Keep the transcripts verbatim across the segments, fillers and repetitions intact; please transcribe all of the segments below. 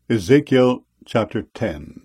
Ezekiel chapter ten.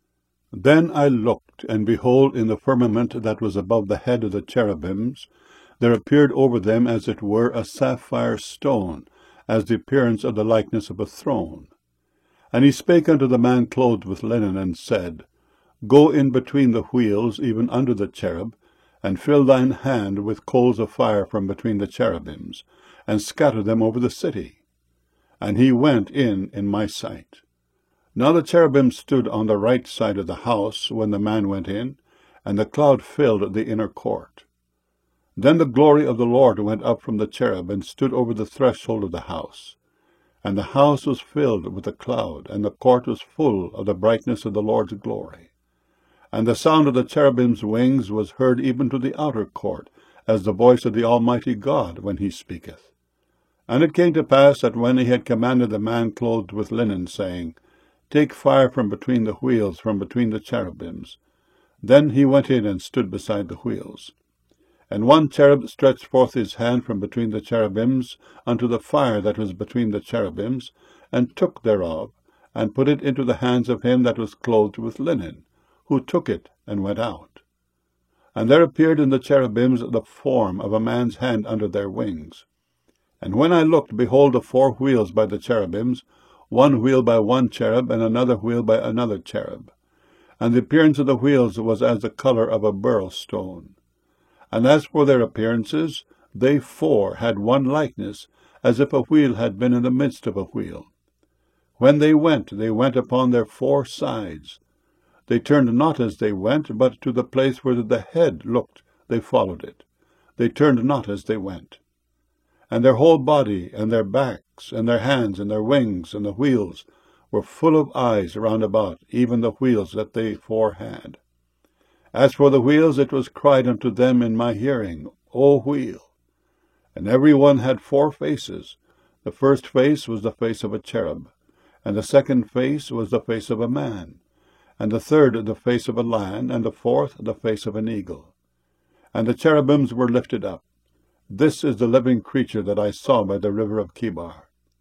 Then I looked, and behold, in the firmament that was above the head of the cherubims, there appeared over them as it were a sapphire stone, as the appearance of the likeness of a throne. And he spake unto the man clothed with linen, and said, Go in between the wheels, even under the cherub, and fill thine hand with coals of fire from between the cherubims, and scatter them over the city. And he went in in my sight. Now the cherubim stood on the right side of the house when the man went in, and the cloud filled the inner court. Then the glory of the Lord went up from the cherub, and stood over the threshold of the house. And the house was filled with the cloud, and the court was full of the brightness of the Lord's glory. And the sound of the cherubim's wings was heard even to the outer court, as the voice of the Almighty God when he speaketh. And it came to pass that when he had commanded the man clothed with linen, saying, Take fire from between the wheels, from between the cherubims. Then he went in and stood beside the wheels. And one cherub stretched forth his hand from between the cherubims unto the fire that was between the cherubims, and took thereof, and put it into the hands of him that was clothed with linen, who took it and went out. And there appeared in the cherubims the form of a man's hand under their wings. And when I looked, behold, the four wheels by the cherubims, one wheel by one cherub, and another wheel by another cherub. And the appearance of the wheels was as the colour of a beryl stone. And as for their appearances, they four had one likeness, as if a wheel had been in the midst of a wheel. When they went, they went upon their four sides. They turned not as they went, but to the place where the head looked, they followed it. They turned not as they went. And their whole body, and their backs, and their hands, and their wings, and the wheels, were full of eyes round about, even the wheels that they four had. As for the wheels, it was cried unto them in my hearing, O wheel! And every one had four faces. The first face was the face of a cherub, and the second face was the face of a man, and the third the face of a lion, and the fourth the face of an eagle. And the cherubims were lifted up. This is the living creature that I saw by the river of Chebar.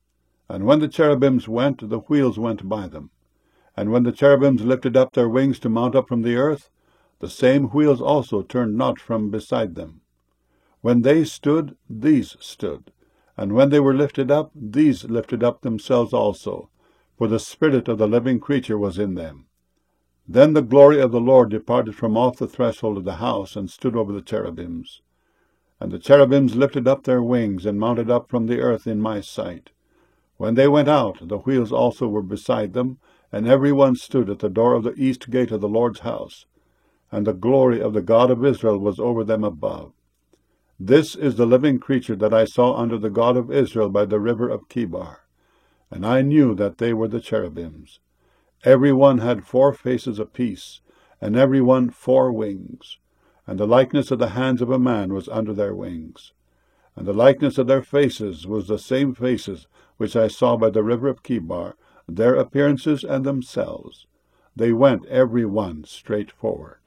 And when the cherubims went, the wheels went by them. And when the cherubims lifted up their wings to mount up from the earth, the same wheels also turned not from beside them. When they stood, these stood. And when they were lifted up, these lifted up themselves also, for the spirit of the living creature was in them. Then the glory of the Lord departed from off the threshold of the house, and stood over the cherubims. And the cherubims lifted up their wings, and mounted up from the earth in my sight. When they went out, the wheels also were beside them, and every one stood at the door of the east gate of the Lord's house. And the glory of the God of Israel was over them above. This is the living creature that I saw under the God of Israel by the river of Chebar. And I knew that they were the cherubims. Every one had four faces apiece, and every one four wings. And the likeness of the hands of a man was under their wings. And the likeness of their faces was the same faces which I saw by the river of Chebar, their appearances and themselves. They went every one straight forward.